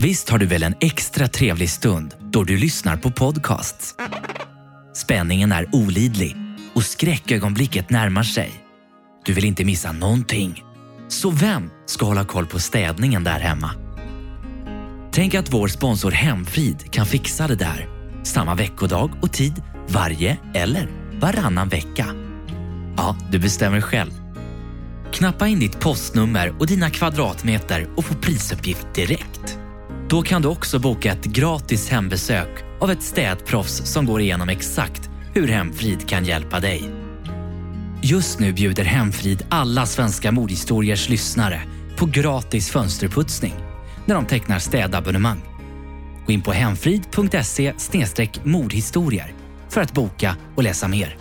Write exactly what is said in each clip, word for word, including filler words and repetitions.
Visst har du väl en extra trevlig stund då du lyssnar på podcasts? Spänningen är olidlig och skräckögonblicket närmar sig. Du vill inte missa någonting. Så vem ska hålla koll på städningen där hemma? Tänk att vår sponsor Hemfrid kan fixa det där. Samma veckodag och tid varje eller varannan vecka. Ja, du bestämmer själv. Knappa in ditt postnummer och dina kvadratmeter och få prisuppgift direkt. Då kan du också boka ett gratis hembesök av ett städproffs som går igenom exakt hur Hemfrid kan hjälpa dig. Just nu bjuder Hemfrid alla svenska mordhistoriers lyssnare på gratis fönsterputsning när de tecknar städabonnemang. Gå in på hemfrid punkt se slash mordhistorier för att boka och läsa mer.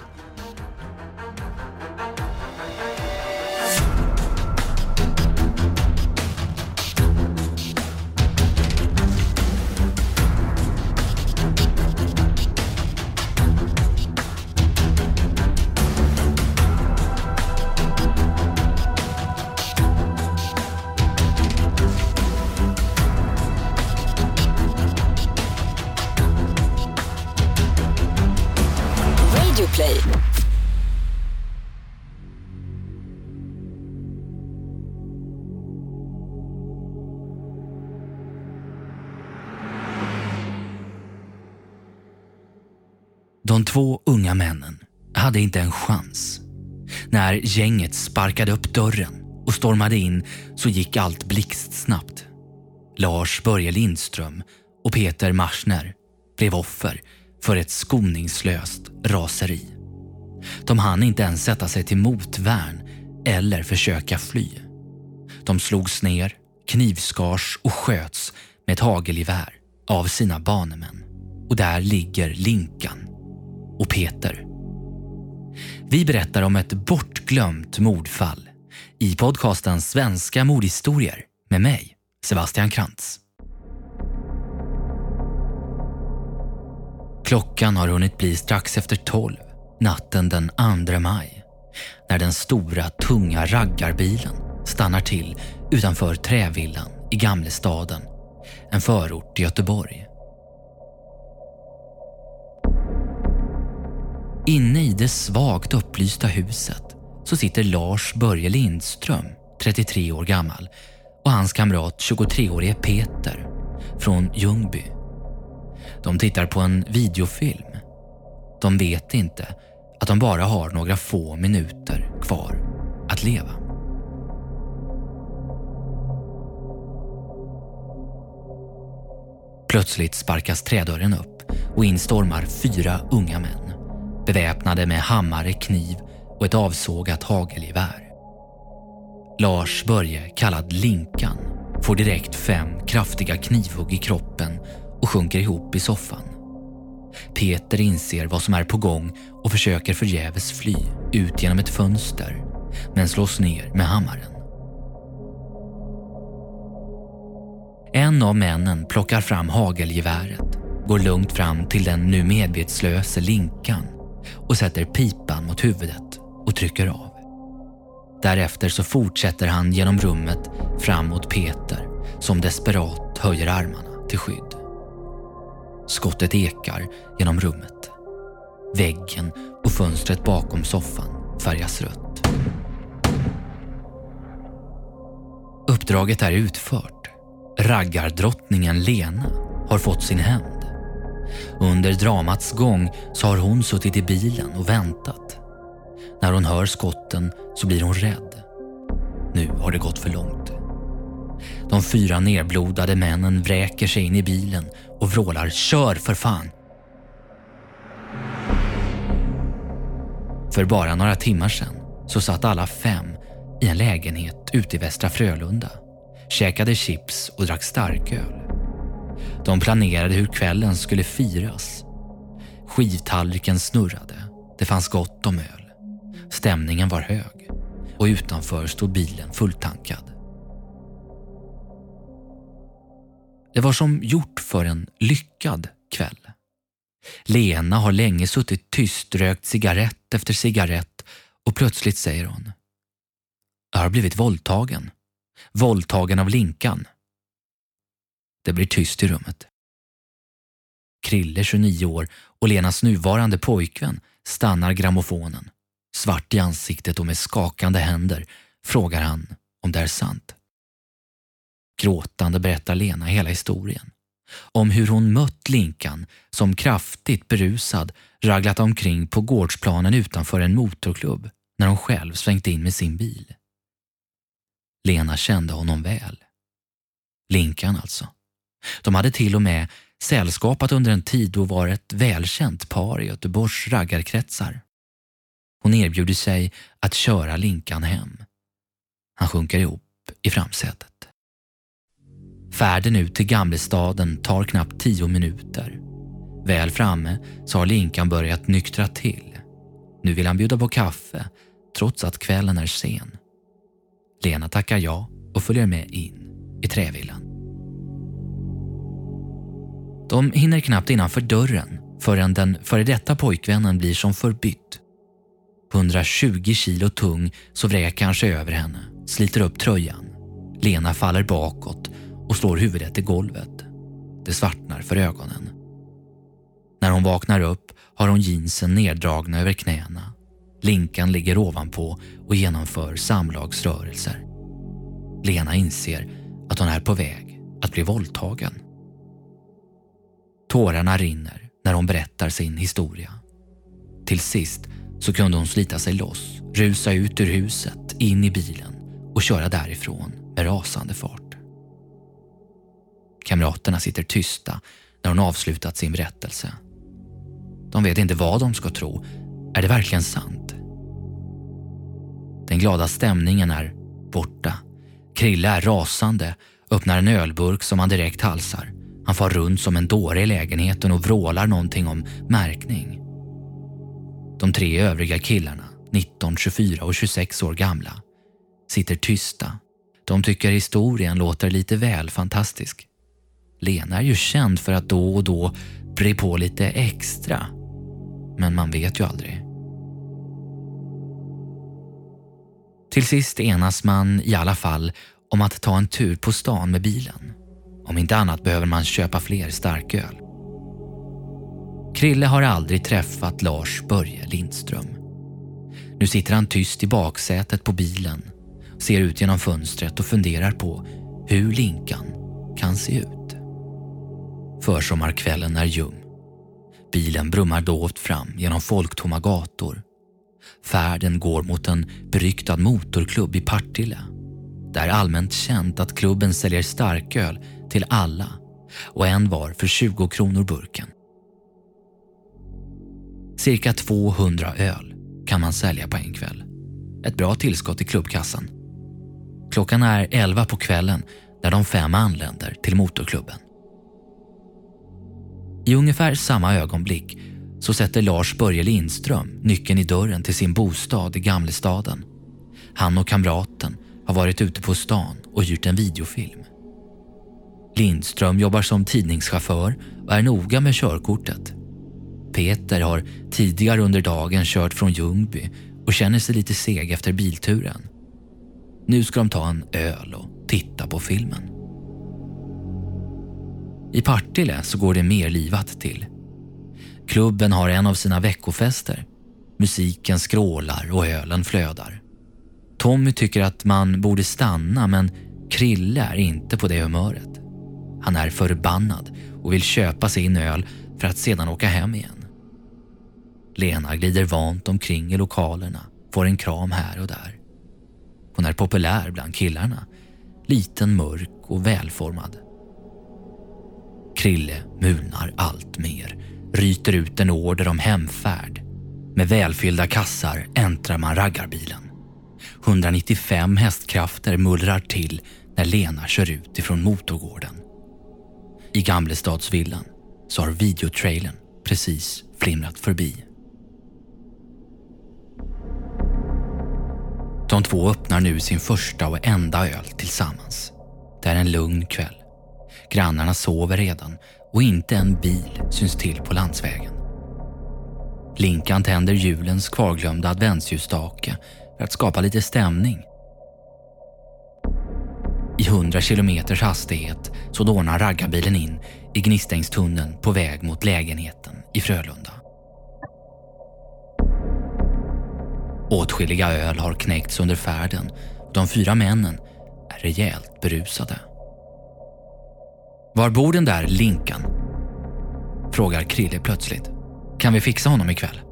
Play. De två unga männen hade inte en chans. När gänget sparkade upp dörren och stormade in så gick allt blixtsnabbt. Lars Börje Lindström och Peter Marsner blev offer för ett skoningslöst raseri. De hann inte ens sätta sig till motvärn eller försöka fly. De slogs ner, knivskars och sköts med ett hagelgevär av sina banemän. Och där ligger Linkan och Peter. Vi berättar om ett bortglömt mordfall i podcasten Svenska mordhistorier med mig, Sebastian Krantz. Klockan har hunnit bli strax efter tolv, natten den andra maj, när den stora, tunga raggarbilen stannar till utanför Trävillan i Gamlestaden, en förort i Göteborg. Inne i det svagt upplysta huset så sitter Lars Börje Lindström, trettiotre år gammal, och hans kamrat tjugotreårige Peter från Ljungby. De tittar på en videofilm. De vet inte att de bara har några få minuter kvar att leva. Plötsligt sparkas trädörren upp och in stormar fyra unga män, beväpnade med hammare, kniv och ett avsågat hagelgevär. Lars Börje, kallad Linkan, får direkt fem kraftiga knivhugg i kroppen och sjunker ihop i soffan. Peter inser vad som är på gång och försöker förgäves fly ut genom ett fönster, men slås ner med hammaren. En av männen plockar fram hagelgeväret, går lugnt fram till den nu medvetslöse Linkan och sätter pipan mot huvudet och trycker av. Därefter så fortsätter han genom rummet fram mot Peter som desperat höjer armarna till skydd. Skottet ekar genom rummet. Väggen och fönstret bakom soffan färgas rött. Uppdraget är utfört. Raggardrottningen Lena har fått sin hämnd. Under dramats gång så har hon suttit i bilen och väntat. När hon hör skotten så blir hon rädd. Nu har det gått för långt. De fyra nerblodade männen vräker sig in i bilen och vrålar: "Kör för fan!" För bara några timmar sedan så satt alla fem i en lägenhet ute i Västra Frölunda, käkade chips och drack starköl. De planerade hur kvällen skulle firas. Skivtallriken snurrade, det fanns gott om öl. Stämningen var hög och utanför stod bilen fulltankad. Det var som gjort för en lyckad kväll. Lena har länge suttit tyst, rökt cigarett efter cigarett och plötsligt säger hon: "Jag har blivit våldtagen. Våldtagen av Linkan." Det blir tyst i rummet. Krille, tjugonio år, och Lenas nuvarande pojkvän stannar grammofonen. Svart i ansiktet och med skakande händer frågar han om det är sant. Gråtande berättar Lena hela historien. Om hur hon mött Linkan som kraftigt berusad raglat omkring på gårdsplanen utanför en motorklubb när hon själv svängt in med sin bil. Lena kände honom väl. Linkan alltså. De hade till och med sällskapat under en tid och var ett välkänt par i Göteborgs raggarkretsar. Hon erbjuder sig att köra Linkan hem. Han sjunker ihop i framsätet. Färden ut till Gamlestaden tar knappt tio minuter. Väl framme så har Linkan börjat nyktra till. Nu vill han bjuda på kaffe trots att kvällen är sen. Lena tackar ja och följer med in i trävillan. De hinner knappt innanför dörren förrän den före detta pojkvännen blir som förbytt. hundratjugo kilo tung så vräker han sig över henne, sliter upp tröjan. Lena faller bakåt och slår huvudet i golvet. Det svartnar för ögonen. När hon vaknar upp har hon jeansen neddragna över knäna. Linkan ligger ovanpå och genomför samlagsrörelser. Lena inser att hon är på väg att bli våldtagen. Tårarna rinner när hon berättar sin historia. Till sist så kunde hon slita sig loss, rusa ut ur huset, in i bilen och köra därifrån med rasande fart. Kamraterna sitter tysta när hon avslutat sin berättelse. De vet inte vad de ska tro. Är det verkligen sant? Den glada stämningen är borta. Krille är rasande, öppnar en ölburk som han direkt halsar. Han far runt som en dåre i lägenheten och vrålar någonting om märkning. De tre övriga killarna, nitton, tjugofyra och tjugosex år gamla, sitter tysta. De tycker historien låter lite väl fantastisk. Lena är ju känd för att då och då bre på lite extra. Men man vet ju aldrig. Till sist enas man i alla fall om att ta en tur på stan med bilen. Om inte annat behöver man köpa fler starköl. Krille har aldrig träffat Lars Börje Lindström. Nu sitter han tyst i baksätet på bilen, ser ut genom fönstret och funderar på hur Linkan kan se ut. Försommarkvällen är ljum. Bilen brummar dovt fram genom folktomma gator. Färden går mot en beryktad motorklubb i Partille. Det är allmänt känt att klubben säljer starköl till alla och en var för tjugo kronor burken. Cirka tvåhundra öl kan man sälja på en kväll. Ett bra tillskott i klubbkassan. Klockan är elva på kvällen när de fem anländer till motorklubben. I ungefär samma ögonblick så sätter Lars Börje Lindström nyckeln i dörren till sin bostad i Gamlestaden. Han och kamraten har varit ute på stan och gjort en videofilm. Lindström jobbar som tidningschaufför och är noga med körkortet. Peter har tidigare under dagen kört från Ljungby och känner sig lite seg efter bilturen. Nu ska de ta en öl och titta på filmen. I Partille så går det mer livat till. Klubben har en av sina veckofester. Musiken skrålar och ölen flödar. Tommy tycker att man borde stanna, men Krille är inte på det humöret. Han är förbannad och vill köpa sin öl för att sedan åka hem igen. Lena glider vant omkring i lokalerna, får en kram här och där. Hon är populär bland killarna, liten, mörk och välformad. Krille mulnar allt mer, ryter ut en order om hemfärd. Med välfyllda kassar äntrar man raggarbilen. hundranittiofem hästkrafter mullrar till när Lena kör ut ifrån motorgården. I Gamlestadsvillan så har videotrailern precis flimrat förbi. De två öppnar nu sin första och enda öl tillsammans. Det är en lugn kväll. Grannarna sover redan och inte en bil syns till på landsvägen. Linkan tänder julens kvarglömda adventsljusstake för att skapa lite stämning. I hundra kilometers hastighet så dånar raggarbilen in i Gnistängstunneln på väg mot lägenheten i Frölunda. Åtskilliga öl har knäckts under färden och de fyra männen är rejält berusade. Var bor den där Linkan? Frågar Krille plötsligt. Kan vi fixa honom ikväll?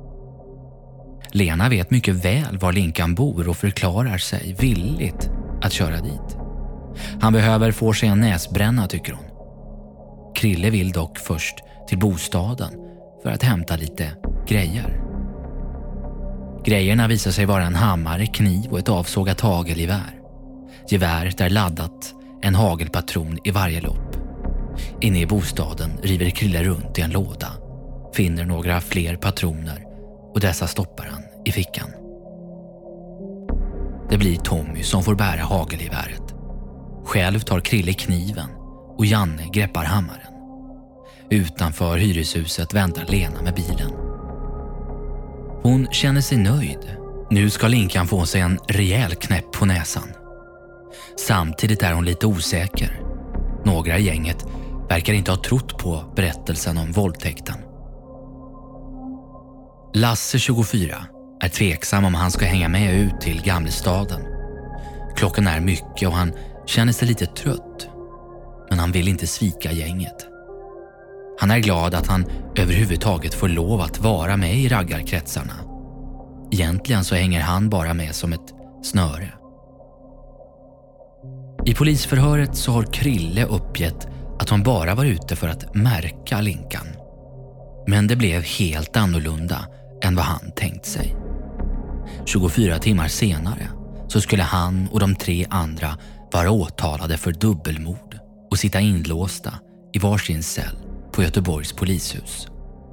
Lena vet mycket väl var Linkan bor och förklarar sig villigt att köra dit. Han behöver få sig en näsbränna, tycker hon. Krille vill dock först till bostaden för att hämta lite grejer. Grejerna visar sig vara en hammare, kniv och ett avsågat hagelgevär. Geväret är laddat, en hagelpatron i varje lopp. Inne i bostaden river Krille runt i en låda, finner några fler patroner och dessa stoppar han i fickan. Det blir Tommy som får bära hagelgeväret. Själv tar Krille kniven och Janne greppar hammaren. Utanför hyreshuset väntar Lena med bilen. Hon känner sig nöjd. Nu ska Linkan få sig en rejäl knäpp på näsan. Samtidigt är hon lite osäker. Några i gänget verkar inte ha trott på berättelsen om våldtäkten. Lasse, tjugofyra, är tveksam om han ska hänga med ut till Gamlestaden. Klockan är mycket och han känner sig lite trött. Men han vill inte svika gänget. Han är glad att han överhuvudtaget får lov att vara med i raggarkretsarna. Egentligen så hänger han bara med som ett snöre. I polisförhöret så har Krille uppgett att hon bara var ute för att märka Linkan. Men det blev helt annorlunda än vad han tänkt sig. tjugofyra timmar senare så skulle han och de tre andra vara åtalade för dubbelmord och sitta inlåsta i varsin cell på Göteborgs polishus.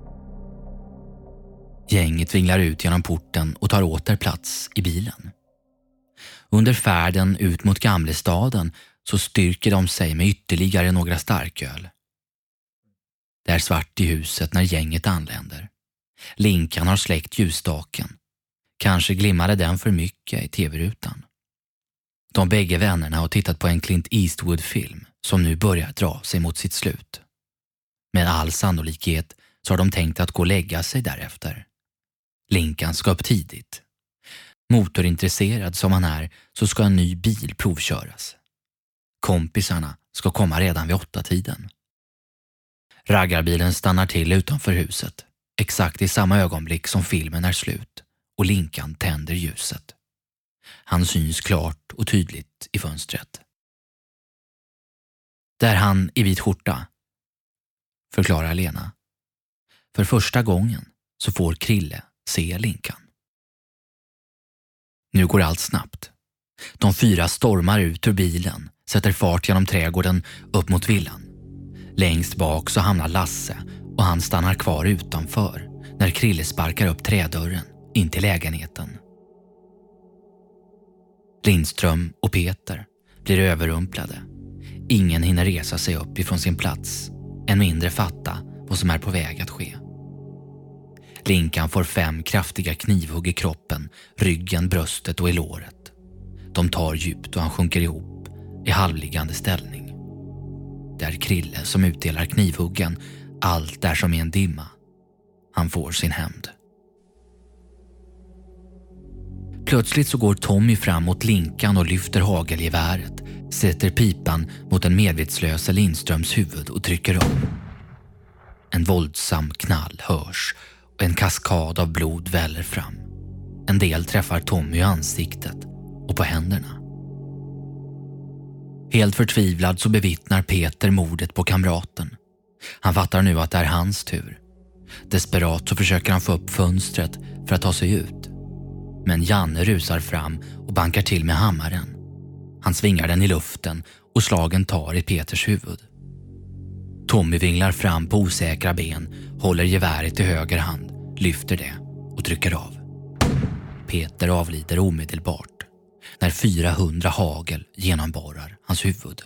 Gänget vinglar ut genom porten och tar åter plats i bilen. Under färden ut mot Gamlestaden så styrker de sig med ytterligare några starköl. Det är svart i huset när gänget anländer. Linkan har släckt ljusstaken. Kanske glimmade den för mycket i tv-rutan. De bägge vännerna har tittat på en Clint Eastwood-film som nu börjar dra sig mot sitt slut. Med all sannolikhet så har de tänkt att gå och lägga sig därefter. Linkan ska upp tidigt. Motorintresserad som han är så ska en ny bil provköras. Kompisarna ska komma redan vid åtta tiden. Raggarbilen stannar till utanför huset, exakt i samma ögonblick som filmen är slut och Linkan tänder ljuset. Han syns klart och tydligt i fönstret. Det är han i vit skjorta, förklarar Lena. För första gången så får Krille se Linkan. Nu går allt snabbt. De fyra stormar ut ur bilen, sätter fart genom trädgården upp mot villan. Längst bak så hamnar Lasse och han stannar kvar utanför när Krille sparkar upp trädörren in till lägenheten. Lindström och Peter blir överrumplade. Ingen hinner resa sig upp ifrån sin plats, än mindre fatta vad som är på väg att ske. Linkan får fem kraftiga knivhugg i kroppen, ryggen, bröstet och i låret. De tar djupt och han sjunker ihop i halvliggande ställning. Det är Krille som utdelar knivhuggen, allt är som i en dimma. Han får sin hämnd. Plötsligt så går Tommy fram mot Linkan och lyfter hagelgeväret, sätter pipan mot den medvetslösa Lindströms huvud och trycker om. En våldsam knall hörs och en kaskad av blod väller fram. En del träffar Tommy i ansiktet och på händerna. Helt förtvivlad så bevittnar Peter mordet på kamraten. Han fattar nu att det är hans tur. Desperat så försöker han få upp fönstret för att ta sig ut. Men Janne rusar fram och bankar till med hammaren. Han svingar den i luften och slagen tar i Peters huvud. Tommy vinglar fram på osäkra ben, håller geväret i höger hand, lyfter det och trycker av. Peter avlider omedelbart när fyrahundra hagel genomborrar hans huvud.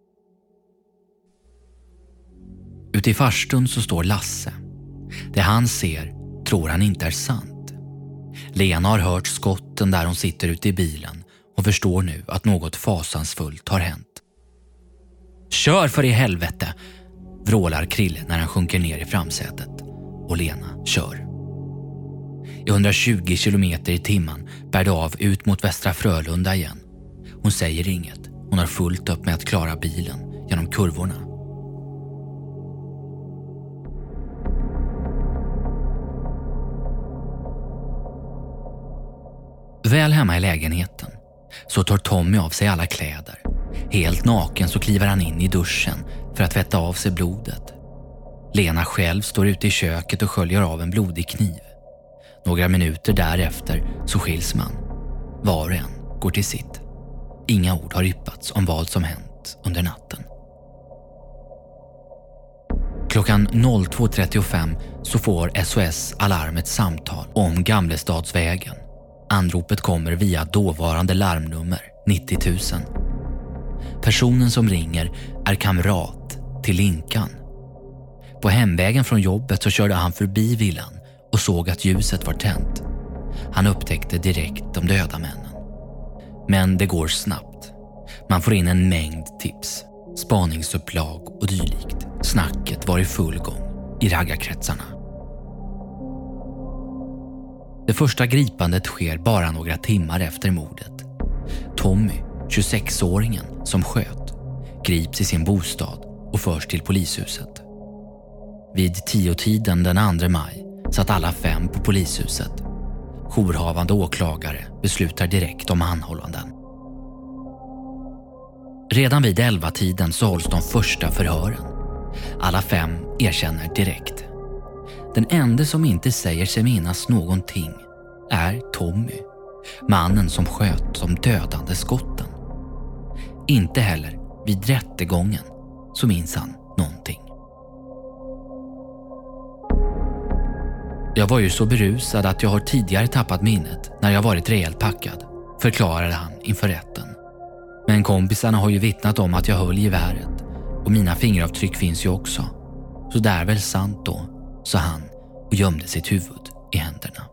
Ute i farstun så står Lasse. Det han ser tror han inte är sant. Lena har hört skotten där hon sitter ute i bilen och förstår nu att något fasansfullt har hänt. Kör för i helvete, vrålar Krille när han sjunker ner i framsätet och Lena kör. I hundratjugo kilometer i timmen bär det av ut mot Västra Frölunda igen. Hon säger inget, hon har fullt upp med att klara bilen genom kurvorna. Väl hemma i lägenheten så tar Tommy av sig alla kläder. Helt naken så kliver han in i duschen för att tvätta av sig blodet. Lena själv står ute i köket och sköljer av en blodig kniv. Några minuter därefter så skiljs man. Var och en går till sitt. Inga ord har yppats om vad som hänt under natten. Klockan två trettiofem så får S O S Alarm ett samtal om Gamlestadsvägen. Anropet kommer via dåvarande larmnummer nittio tusen. Personen som ringer är kamrat till Linkan. På hemvägen från jobbet så körde han förbi villan och såg att ljuset var tänt. Han upptäckte direkt de döda männen. Men det går snabbt. Man får in en mängd tips, spaningsupplag och dylikt. Snacket var i full gång i raggarkretsarna. Det första gripandet sker bara några timmar efter mordet. Tommy, tjugosexåringen som sköt, grips i sin bostad och förs till polishuset. Vid tio-tiden den andra maj satt alla fem på polishuset. Jourhavande åklagare beslutar direkt om anhållanden. Redan vid elva-tiden så hålls de första förhören. Alla fem erkänner direkt. Den enda som inte säger sig minnas någonting är Tommy, mannen som sköt de dödande skotten. Inte heller vid rättegången så minns han någonting. Jag var ju så berusad att jag har tidigare tappat minnet när jag varit rejält packad, förklarade han inför rätten. Men kompisarna har ju vittnat om att jag höll geväret och mina fingeravtryck finns ju också. Så det är väl sant då, sa han och gömde sitt huvud i händerna.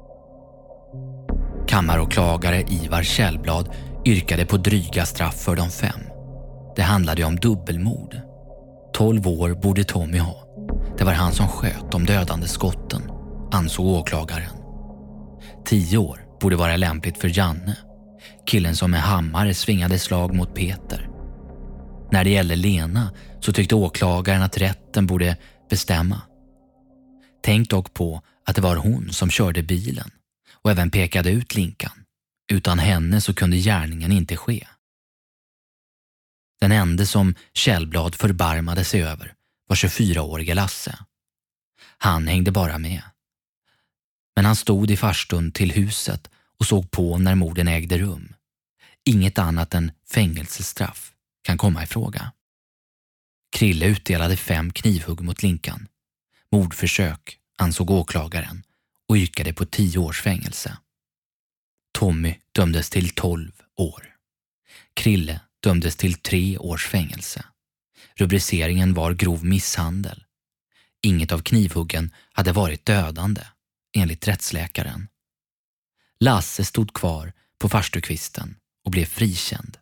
Kammaråklagare Ivar Källblad yrkade på dryga straff för de fem. Det handlade om dubbelmord. Tolv år borde Tommy ha. Det var han som sköt de dödande skotten, ansåg åklagaren. Tio år borde vara lämpligt för Janne, killen som med hammare svingade slag mot Peter. När det gällde Lena så tyckte åklagaren att rätten borde bestämma. Tänk dock på att det var hon som körde bilen och även pekade ut Linkan. Utan henne så kunde gärningen inte ske. Den enda som Källblad förbarmade sig över var tjugofyraårige Lasse. Han hängde bara med. Men han stod i farstun till huset och såg på när morden ägde rum. Inget annat än fängelsestraff kan komma i fråga. Krille utdelade fem knivhugg mot Linkan. Mordförsök, ansåg åklagaren, och yrkade på tio års fängelse. Tommy dömdes till tolv år. Krille dömdes till tre års fängelse. Rubriceringen var grov misshandel. Inget av knivhuggen hade varit dödande, enligt rättsläkaren. Lasse stod kvar på farstukvisten och blev frikänd.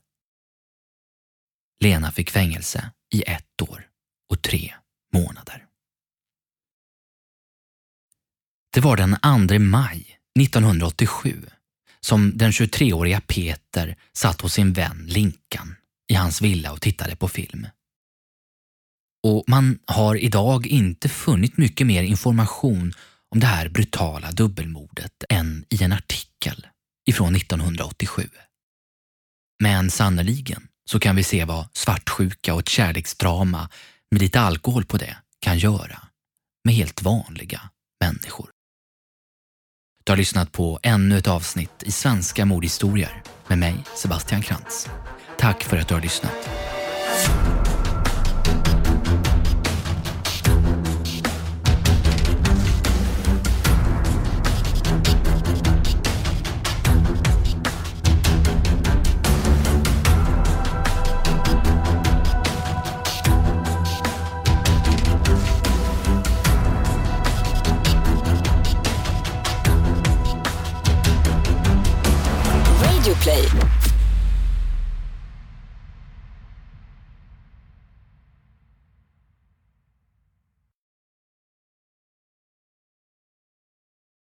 Lena fick fängelse i ett år och tre månader. Det var den andra maj nittonhundraåttiosju som den tjugotreåriga Peter satt hos sin vän Linkan i hans villa och tittade på film. Och man har idag inte funnit mycket mer information om det här brutala dubbelmordet än i en artikel ifrån nittonhundraåttiosju. Men sannoliken så kan vi se vad svartsjuka och ett kärleksdrama med lite alkohol på det kan göra med helt vanliga människor. Du har lyssnat på ännu ett avsnitt i Svenska mordhistorier med mig, Sebastian Krantz. Tack för att du har lyssnat.